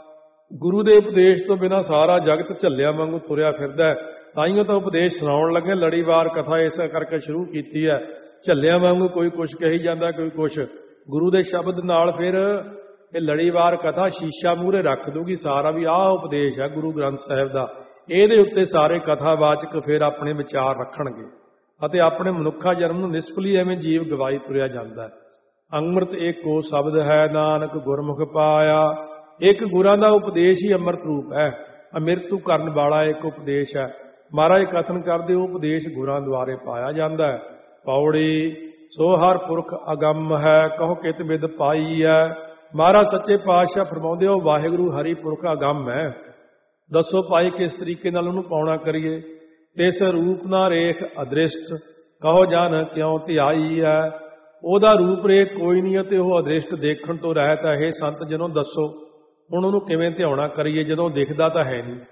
ਗੁਰੂ ਦੇ ਉਪਦੇਸ਼ ਤੋਂ ਬਿਨਾਂ ਸਾਰਾ ਜਗਤ ਝੱਲਿਆਂ ਵਾਂਗੂ ਤੁਰਿਆ ਫਿਰਦਾ। ਤਾਈਓ ਤਾਂ ਉਪਦੇਸ਼ ਸੁਣਾਉਣ ਲੱਗੇ ਲੜੀਵਾਰ ਕਥਾ ਇਸ ਕਰਕੇ ਸ਼ੁਰੂ ਕੀਤੀ ਹੈ। ਝੱਲਿਆਂ ਵਾਂਗੂ ਕੋਈ ਕੁਛ ਕਹੀ ਜਾਂਦਾ, ਕੋਈ ਕੁਛ। ਗੁਰੂ ਦੇ ਸ਼ਬਦ ਨਾਲ ਫਿਰ ਇਹ ਲੜੀਵਾਰ ਕਥਾ ਸ਼ੀਸ਼ਾ ਮੂਹਰੇ ਰੱਖ ਦੂਗੀ ਸਾਰਾ, ਵੀ ਆਹ ਉਪਦੇਸ਼ ਹੈ ਗੁਰੂ ਗ੍ਰੰਥ ਸਾਹਿਬ ਦਾ। ਇਹਦੇ ਉੱਤੇ ਸਾਰੇ ਕਥਾਵਾਚਕ ਫਿਰ ਆਪਣੇ ਵਿਚਾਰ ਰੱਖਣਗੇ ਅਤੇ ਆਪਣੇ ਮਨੁੱਖਾ ਜਨਮ ਨੂੰ ਨਿਸਫਲੀ ਐਵੇਂ ਜੀਵ ਗਵਾਈ ਤੁਰਿਆ ਜਾਂਦਾ। ਅੰਮ੍ਰਿਤ ਏਕੋ ਸ਼ਬਦ ਹੈ ਨਾਨਕ ਗੁਰਮੁਖ ਪਾਇਆ। ਇੱਕ ਗੁਰਾਂ ਦਾ ਉਪਦੇਸ਼ ਹੀ ਅੰਮ੍ਰਿਤ ਰੂਪ ਹੈ। ਅਮਿਰਤੂ ਕਰਨ ਵਾਲਾ ਇੱਕ ਉਪਦੇਸ਼ ਹੈ। ਮਹਾਰਾਜ ਕਥਨ ਕਰਦੇ ਉਪਦੇਸ਼ ਗੁਰਾਂ ਦੁਆਰੇ ਪਾਇਆ ਜਾਂਦਾ ਹੈ। ਪੌੜੀ ਸੋ ਹਰ ਪੁਰਖ ਅਗੰਮ ਹੈ ਕਹੋ ਕਿਤ ਵਿਦ ਪਾਈ ਹੈ। ਮਹਾਰਾਜ ਸੱਚੇ ਪਾਤਸ਼ਾਹ ਫਰਮਾਉਂਦੇ ਹੋ ਵਾਹਿਗੁਰੂ ਹਰੀ ਪੁਰਖ ਅਗੰਮ ਹੈ। ਦੱਸੋ ਭਾਈ ਕਿਸ ਤਰੀਕੇ ਨਾਲ ਉਹਨੂੰ ਪਾਉਣਾ ਕਰੀਏ। ਤਿਸ ਰੂਪ ਨਾ ਰੇਖ ਅਦ੍ਰਿਸ਼ਟ ਕਹੋ ਜਨ ਕਿਉਂ ਧਿਆਈ ਹੈ। ਉਹਦਾ ਰੂਪ ਰੇਖ ਕੋਈ ਨਹੀਂ ਅਤੇ ਉਹ ਅਦ੍ਰਿਸ਼ਟ ਦੇਖਣ ਤੋਂ ਰਹਿਤ ਹੈ। ਇਹ ਸੰਤ ਜਨੋਂ ਦੱਸੋ ਹੁਣ ਉਹਨੂੰ ਕਿਵੇਂ ਧਿਆਉਣਾ ਕਰੀਏ ਜਦੋਂ ਦਿਖਦਾ ਤਾਂ ਹੈ ਨਹੀਂ।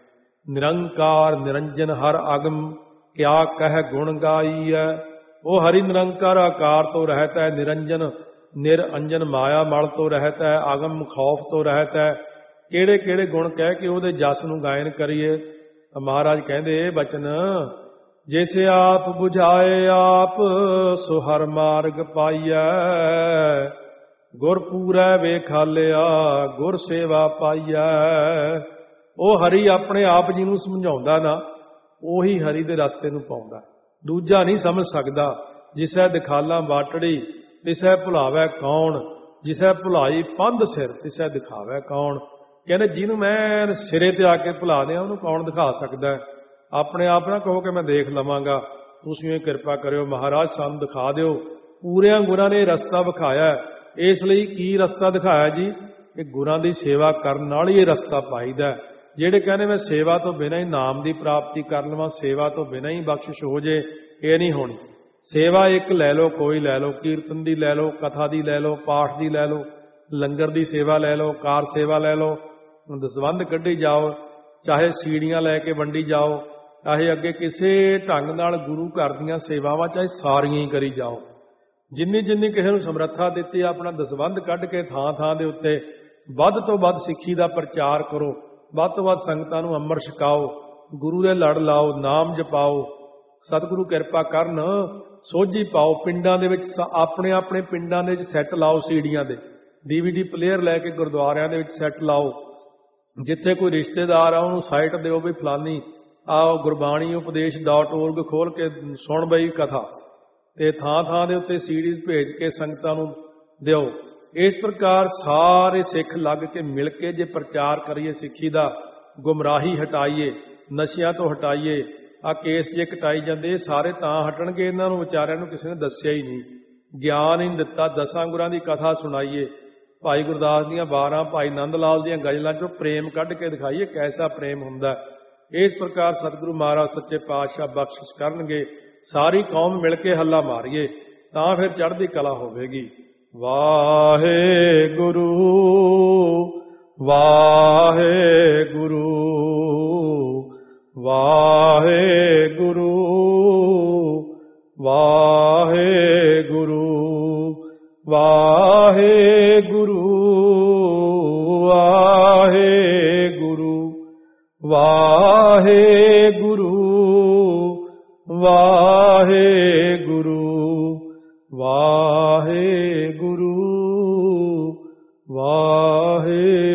ਨਿਰੰਕਾਰ ਨਿਰੰਜਨ ਹਰ ਅਗਮ ਕਿਆ ਕਹਿ ਗੁਣ ਗਾਈ ਹੈ। ਉਹ ਹਰੀ ਨਿਰੰਕਾਰ ਆਕਾਰ ਤੋਂ ਰਹਿਤ ਹੈ, ਨਿਰੰਜਨ ਨਿਰਅੰਜਨ ਮਾਇਆ ਮਲ ਤੋਂ ਰਹਿਤ ਹੈ, ਅਗਮ ਖੌਫ ਤੋਂ ਰਹਿਤ ਹੈ। ਕਿਹੜੇ ਕਿਹੜੇ ਗੁਣ ਕਹਿ ਕੇ ਉਹਦੇ ਜਸ ਨੂੰ ਗਾਇਨ ਕਰੀਏ। ਮਹਾਰਾਜ ਕਹਿੰਦੇ ਇਹ ਬਚਨ, ਜਿਸ ਆਪ ਬੁਝਾਏ ਆਪ ਸੋ ਹਰ ਮਾਰਗ ਪਾਈਐ, ਗੁਰ ਪੂਰੈ ਵੇਖਾਲਿਆ ਗੁਰ ਸੇਵਾ ਪਾਈਐ। ਉਹ ਹਰੀ ਆਪਣੇ ਆਪ ਜੀ ਨੂੰ ਸਮਝਾਉਂਦਾ ਨਾ, ਉਹੀ ਹਰੀ ਦੇ ਰਸਤੇ ਨੂੰ ਪਾਉਂਦਾ, ਦੂਜਾ ਨਹੀਂ ਸਮਝ ਸਕਦਾ। ਜਿਸੈ ਦਿਖਾਲਾ ਬਾਟੜੀ ਤਿਸੈ ਭੁਲਾਵੈ ਕੌਣ, ਜਿਸੈ ਭੁਲਾਈ ਪੰਧ ਸਿਰ ਤਿਸੈ ਦਿਖਾਵੈ ਕੌਣ। ਕਹਿੰਦੇ ਜਿਹਨੂੰ ਮੈਂ ਸਿਰੇ ਤੇ ਆ ਕੇ ਭੁਲਾ ਦਿਆਂ ਉਹਨੂੰ ਕੌਣ ਦਿਖਾ ਸਕਦਾ। ਆਪਣੇ ਆਪ ਨਾ ਕਹੋ ਕਿ ਮੈਂ ਦੇਖ ਲਵਾਂਗਾ, ਤੁਸੀਂ ਇਹ ਕਿਰਪਾ ਕਰਿਓ ਮਹਾਰਾਜ ਸਾਨੂੰ ਦਿਖਾ ਦਿਓ। ਪੂਰਿਆਂ ਗੁਰਾਂ ਨੇ ਰਸਤਾ ਵਿਖਾਇਆ। ਇਸ ਲਈ ਕੀ ਰਸਤਾ ਦਿਖਾਇਆ ਜੀ? ਕਿ ਗੁਰਾਂ ਦੀ ਸੇਵਾ ਕਰਨ ਨਾਲ ਹੀ ਇਹ ਰਸਤਾ ਪਾਈਦਾ। ਜਿਹੜੇ ਕਹਿੰਦੇ ਮੈਂ ਸੇਵਾ ਤੋਂ ਬਿਨਾਂ ਹੀ ਨਾਮ ਦੀ ਪ੍ਰਾਪਤੀ ਕਰ ਲਵਾਂ, ਸੇਵਾ ਤੋਂ ਬਿਨਾਂ ਹੀ ਬਖਸ਼ਿਸ਼ ਹੋ ਜੇ, ਇਹ ਨਹੀਂ ਹੋਣੀ। ਸੇਵਾ ਇੱਕ ਲੈ ਲਓ, ਕੋਈ ਲੈ ਲਓ, ਕੀਰਤਨ ਦੀ ਲੈ ਲਓ, ਕਥਾ ਦੀ ਲੈ ਲਓ, ਪਾਠ ਦੀ ਲੈ ਲਓ, ਲੰਗਰ ਦੀ ਸੇਵਾ ਲੈ ਲਓ, ਕਾਰ ਸੇਵਾ ਲੈ ਲਓ, ਦਸਵੰਧ ਕੱਢੀ ਜਾਓ, ਚਾਹੇ ਸੀੜੀਆਂ ਲੈ ਕੇ ਵੰਡੀ ਜਾਓ, ਚਾਹੇ ਅੱਗੇ ਕਿਸੇ ਢੰਗ ਨਾਲ ਗੁਰੂ ਘਰ ਦੀਆਂ ਸੇਵਾਵਾਂ ਚਾਹੇ ਸਾਰੀਆਂ ਹੀ ਕਰੀ ਜਾਓ। ਜਿੰਨੀ ਜਿੰਨੀ ਕਿਸੇ ਨੂੰ ਸਮਰੱਥਾ ਦਿੱਤੀ ਆਪਣਾ ਦਸਵੰਧ ਕੱਢ ਕੇ ਥਾਂ ਥਾਂ ਦੇ ਉੱਤੇ ਵੱਧ ਤੋਂ ਵੱਧ ਸਿੱਖੀ ਦਾ ਪ੍ਰਚਾਰ ਕਰੋ, ਵੱਧ ਤੋਂ ਵੱਧ ਸੰਗਤਾਂ ਨੂੰ ਅੰਮ੍ਰਿਤ ਛਕਾਓ, ਗੁਰੂ ਦੇ ਲੜ ਲਾਓ, ਨਾਮ ਜਪਾਓ। ਸਤਿਗੁਰੂ ਕਿਰਪਾ ਕਰਨ, ਸੋਝੀ ਪਾਓ। ਪਿੰਡਾਂ ਦੇ ਵਿੱਚ ਆਪਣੇ ਆਪਣੇ ਪਿੰਡਾਂ ਦੇ ਵਿੱਚ ਸੈੱਟ ਲਾਓ, ਸੀੜੀਆਂ ਦੇ ਡੀਵੀਡੀ ਪਲੇਅਰ ਲੈ ਕੇ ਗੁਰਦੁਆਰਿਆਂ ਦੇ ਵਿੱਚ ਸੈੱਟ ਲਾਓ। ਜਿੱਥੇ ਕੋਈ ਰਿਸ਼ਤੇਦਾਰ ਆ ਉਹਨੂੰ ਸਾਈਟ ਦਿਓ ਵੀ ਫਲਾਨੀ ਆਓ ਗੁਰਬਾਣੀ ਉਪਦੇਸ਼ ਡਾਟ ਓਰਗ ਖੋਲ ਕੇ ਸੁਣ ਬਈ ਕਥਾ, ਤੇ ਥਾਂ ਥਾਂ ਦੇ ਉੱਤੇ ਸੀਡੀਜ਼ ਭੇਜ ਕੇ ਸੰਗਤਾਂ ਨੂੰ ਦਿਓ। ਇਸ ਪ੍ਰਕਾਰ ਸਾਰੇ ਸਿੱਖ ਲੱਗ ਕੇ ਮਿਲ ਕੇ ਜੇ ਪ੍ਰਚਾਰ ਕਰੀਏ ਸਿੱਖੀ ਦਾ, ਗੁੰਮਰਾਹੀ ਹਟਾਈਏ, ਨਸ਼ਿਆਂ ਤੋਂ ਹਟਾਈਏ। ਆ ਕੇਸ ਜੇ ਕਟਾਈ ਜਾਂਦੇ ਸਾਰੇ ਤਾਂ ਹਟਣਗੇ, ਇਹਨਾਂ ਨੂੰ ਵਿਚਾਰਿਆਂ ਨੂੰ ਕਿਸੇ ਨੇ ਦੱਸਿਆ ਹੀ ਨਹੀਂ, ਗਿਆਨ ਹੀ ਨਹੀਂ ਦਿੱਤਾ। ਦਸਾਂ ਗੁਰਾਂ ਦੀ ਕਥਾ ਸੁਣਾਈਏ, ਭਾਈ ਗੁਰਦਾਸ ਦੀਆਂ ਬਾਰਾਂ, ਭਾਈ ਨੰਦ ਲਾਲ ਦੀਆਂ ਗਜ਼ਲਾਂ ਚੋਂ ਪ੍ਰੇਮ ਕੱਢ ਕੇ ਦਿਖਾਈਏ ਕੈਸਾ ਪ੍ਰੇਮ ਹੁੰਦਾ। ਇਸ ਪ੍ਰਕਾਰ ਸਤਿਗੁਰੂ ਮਹਾਰਾਜ ਸੱਚੇ ਪਾਤਸ਼ਾਹ ਬਖਸ਼ਿਸ਼ ਕਰਨਗੇ। ਸਾਰੀ ਕੌਮ ਮਿਲ ਕੇ ਹੱਲਾ ਮਾਰੀਏ ਤਾਂ ਫਿਰ ਚੜ੍ਹਦੀ ਕਲਾ ਹੋਵੇਗੀ। ਵਾਹਿਗੁਰੂ ਵਾਹਿਗੁਰੂ ਵਾਹਿਗੁਰੂ ਵਾਹਿਗੁਰੂ ਵਾਹਿਗੁਰੂ ਵਾਹਿਗੁਰੂ ਵਾਹਿਗੁਰੂ ਵਾਹਿਗੁਰੂ ਵਾਹਿਗੁਰੂ ਵਾਹਿਗੁਰੂ।